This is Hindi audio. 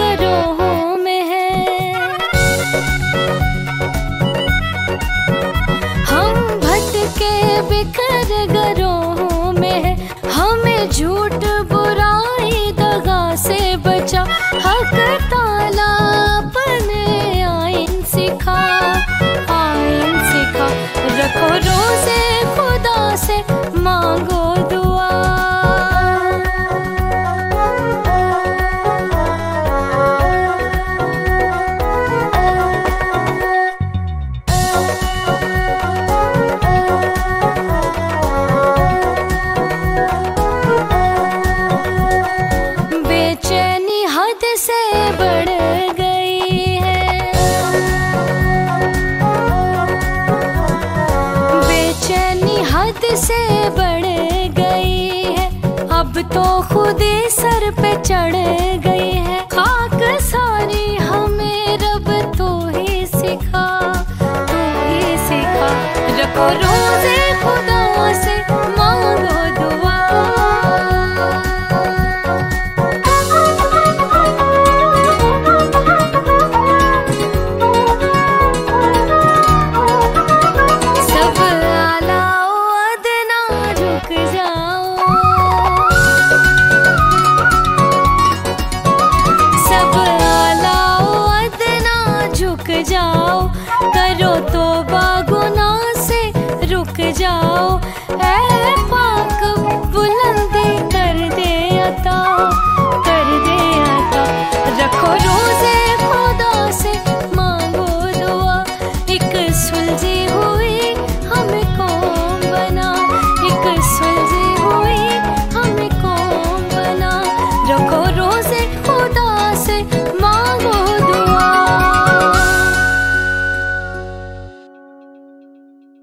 गरोहों में है। हम भटके बिखर गरोहों में है, हमें झूठ बुराई दगा से बचा, हक ताला अपने आइन सिखा, आइन सिखा। रखो रोज़े खुदा से मांगो दुआ। बेचैनी हद से बढ़ गई है, बेचैनी हद से बढ़ गई है, अब तो खुद ही सर पे चढ़ गई है। खाक सारी हमें रब तू ही सिखा, तू ही सिखा। रखो रोज़े